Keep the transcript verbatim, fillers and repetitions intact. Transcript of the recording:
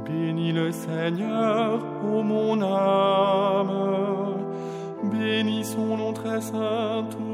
Bénis le Seigneur, ô mon âme. Bénis son nom très saint.